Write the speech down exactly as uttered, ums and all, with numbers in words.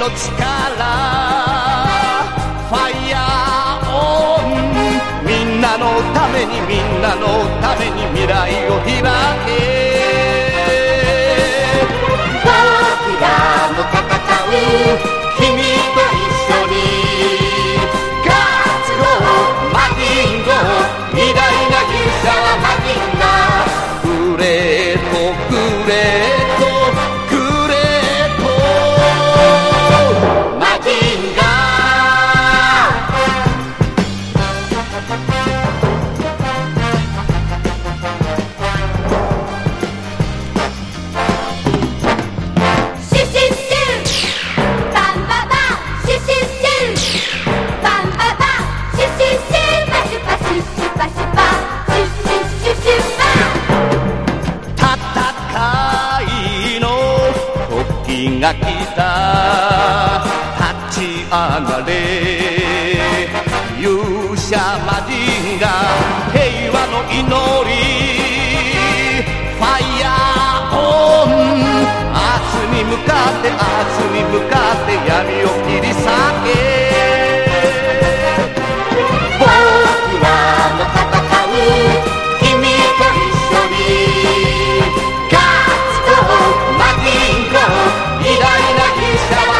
つからファイヤーオン、みんなのためにみんなのために未来を開け。僕らの戦う君と一緒にガッツゴーマジンゴー、偉大な勇者はマジンガー、グレートグレートが来た、立ち上がれ